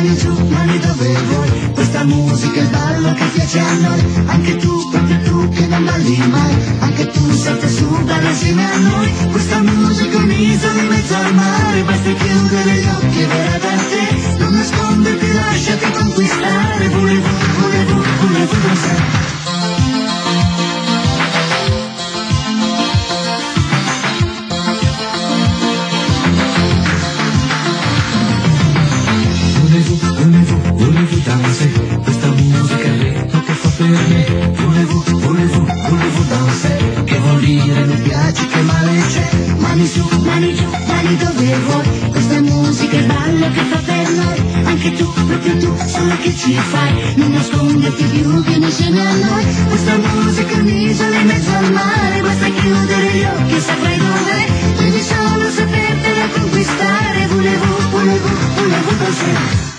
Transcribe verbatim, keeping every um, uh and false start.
mani giù, mani dove vuoi. Questa musica è il ballo che piace a noi. Anche tu, proprio tu che non balli mai. Anche tu salta su, balla insieme a noi. Questa musica è un'isola in mezzo al mare. Basta chiudere gli occhi e verrà da te. Non nasconderti, lasciati conquistare. Volevo, volevo, volevo danzare. Questa musica è il ritmo che fa per me. Volevo, volevo, volevo danzare. Che vuol dire non piace, che male c'è. Mani su, mani giù, mani dove vuoi. Questa musica è il ballo che fa per noi. Anche tu, proprio tu, solo che ci fai. Non nasconderti più, vieni insieme a noi. Questa musica è un'isola in mezzo al mare. Basta chiudere gli occhi e saprai dov'è. Devi solo sapertela conquistare. Volevo, volevo, volevo danzare.